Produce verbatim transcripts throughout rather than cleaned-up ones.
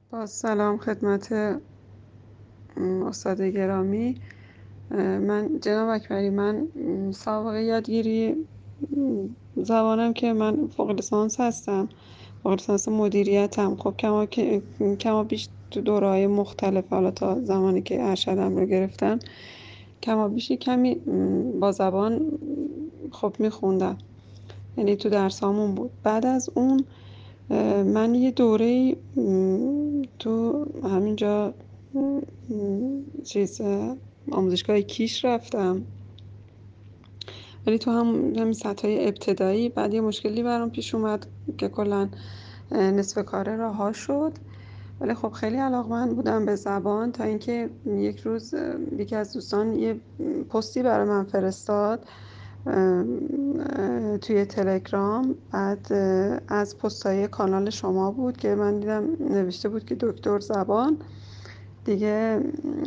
با سلام خدمت استاد گرامی. من جناب اکبری، من سابقه یادگیری زبانم که من فوق لیسانس هستم، فوق لیسانس مدیریتم. خب کما کما بیش تو دوره‌های مختلف، حالا تا زمانی که ارشدم رو گرفتم کما بیشی کمی با زبان خب میخوندم، یعنی تو درسامون بود. بعد از اون من یه دوره تو همینجا چیز آموزشگاه کیش رفتم، ولی تو هم همین سطح‌های ابتدایی. بعد یه مشکلی برام پیش اومد که کلا نصف کاره رها شد، ولی خب خیلی علاقمند بودم به زبان، تا اینکه یک روز یکی از دوستان یه پستی برای من فرستاد توی تلگرام. بعد از پستای کانال شما بود که من دیدم نوشته بود که دکتر زبان دیگه.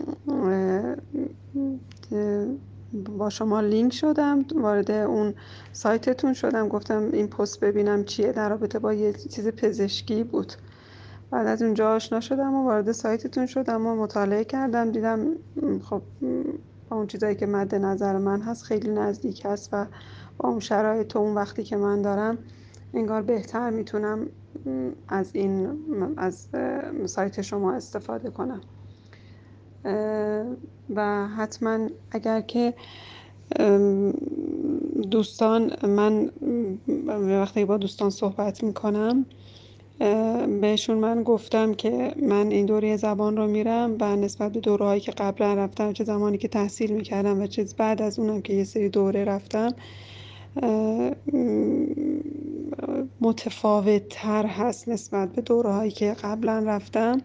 با شما لینک شدم، وارد اون سایتتون شدم، گفتم این پست ببینم چیه، در رابطه با یه چیز پزشکی بود. بعد از اونجا آشنا شدم و وارد سایتتون شدم و مطالعه کردم، دیدم خب با اون چیزایی که مد نظر من هست خیلی نزدیک هست و با اون شرایط و اون وقتی که من دارم انگار بهتر میتونم از این از سایت شما استفاده کنم. و حتما اگر که دوستان، من وقتی با دوستان صحبت میکنم بهشون من گفتم که من این دوره زبان رو میرم و نسبت به دوره‌هایی که قبلا رفتم، چه زمانی که تحصیل میکردم و چه بعد از اونم که یه سری دوره رفتم، متفاوت تر هست نسبت به دوره‌هایی که قبلا رفتم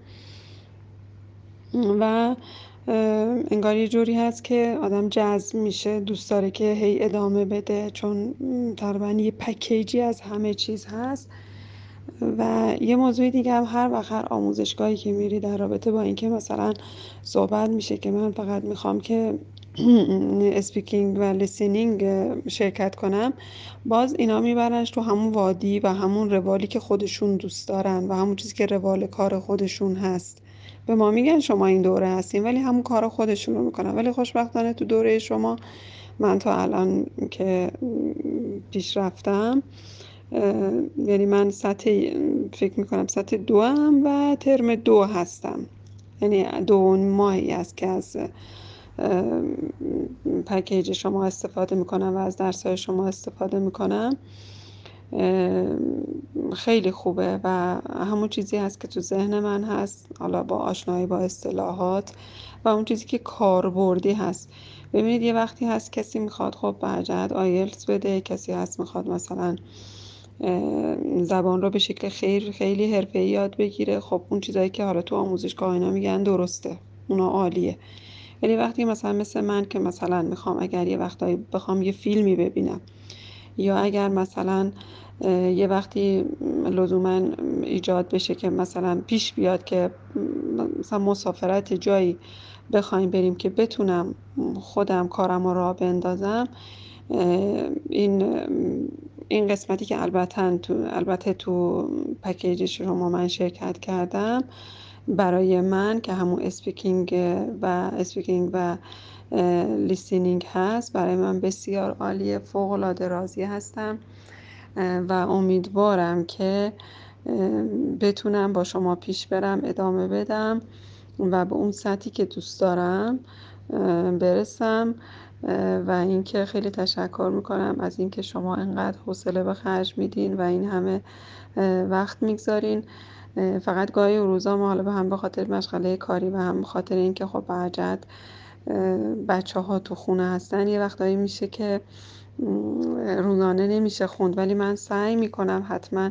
و انگار یه جوری هست که آدم جذب میشه، دوست داره که هی ادامه بده، چون تقریبا یه پکیجی از همه چیز هست. و یه موضوع دیگه هم، هر وقت هر آموزشگاهی که میری در رابطه با اینکه مثلا صحبت میشه که من فقط میخوام که اسپیکینگ و لیسنینگ شرکت کنم، باز اینا میبرنش تو همون وادی و همون روالی که خودشون دوست دارن و همون چیزی که روال کار خودشون هست. به ما میگن شما این دوره هستین، ولی همون کار خودشون رو میکنن. ولی خوشبختانه تو دوره شما من تا الان که پیش رفتم، یعنی من سطح فکر میکنم سطح دو هم و ترم دو هستم، یعنی دو ماهی است که از پکیج شما استفاده میکنم و از درس‌های شما استفاده میکنم. خیلی خوبه و همون چیزی هست که تو ذهن من هست، حالا با آشنایی با اصطلاحات و اون چیزی که کاربردی هست. ببینید یه وقتی هست کسی میخواد خب به جهت آیلتس بده، کسی هست میخواد مثلا زبان رو به شکل خیلی خیلی حرفه‌ای یاد بگیره. خب اون چیزایی که حالا تو آموزشگاه اینا میگن درسته، اونا عالیه. ولی وقتی مثلا مثل من که مثلا میخوام اگر یه وقتایی بخوام یه فیلمی ببینم، یا اگر مثلا یه وقتی لزوما ایجاد بشه که مثلا پیش بیاد که مثلا مسافرت جایی بخوایم بریم که بتونم خودم کارم رو راه بندازم، این این قسمتی که البته تو البته تو پکیج شما من شرکت کردم، برای من که همون اسپیکینگ و اسپیکینگ و لیسینینگ هست، برای من بسیار عالیه، فوق‌العاده راضی هستم و امیدوارم که بتونم با شما پیش برم، ادامه بدم و به اون سطحی که دوست دارم برسم. و اینکه خیلی تشکر میکنم از اینکه شما انقدر حوصله به خرج میدین و این همه وقت میگذارین. فقط گاهی روزا ما حالا به هم به خاطر مشغله کاری و هم به خاطر اینکه خب برجت بچه ها تو خونه هستن، یه وقتایی میشه که روزانه نمیشه خوند، ولی من سعی میکنم حتما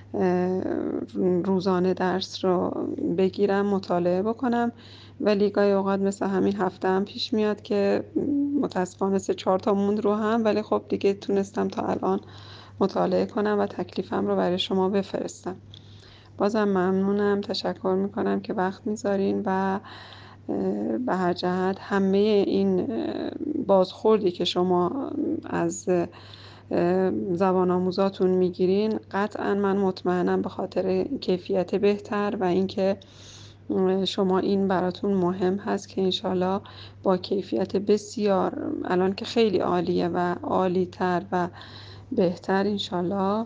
روزانه درس رو بگیرم، مطالعه بکنم. ولی گاهی اوقات مثل همین هفته هم پیش میاد که متاسفانه سه چهار تا موند رو هم، ولی خب دیگه تونستم تا الان مطالعه کنم و تکلیفم رو برای شما بفرستم. بازم ممنونم، تشکر میکنم که وقت میذارین و به هر جهت همه این بازخوردی که شما از زبان آموزاتون میگیرین، قطعا من مطمئنم به خاطر کیفیت بهتر و اینکه شما این براتون مهم هست که انشالله با کیفیت بسیار، الان که خیلی عالیه و عالی‌تر و بهتر، انشالله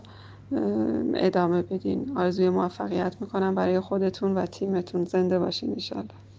ادامه بدین. آرزوی موفقیت میکنم برای خودتون و تیمتون. زنده باشین انشالله.